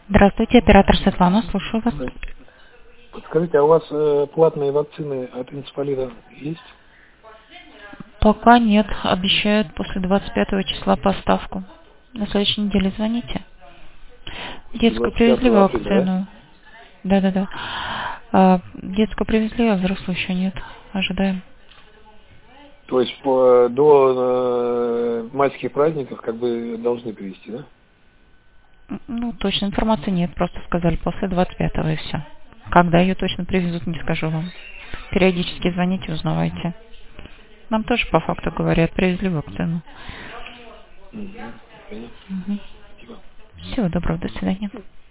Здравствуйте, оператор Светлана, слушаю вас. Подскажите, а у вас платные вакцины от энцефалита есть? Пока нет, обещают после 25 числа поставку. На следующей неделе звоните. Детскую 25 привезли апреля, да? вакцину. Да. Детскую привезли, а взрослую еще нет. Ожидаем. То есть до майских праздников как бы должны привезти, да? Ну, точно информации нет, просто сказали после 25 и все. Когда ее точно привезут, не скажу вам. Периодически звоните, узнавайте. Нам тоже по факту говорят, привезли вакцину. Угу, понятно. Спасибо. Всего доброго, до свидания.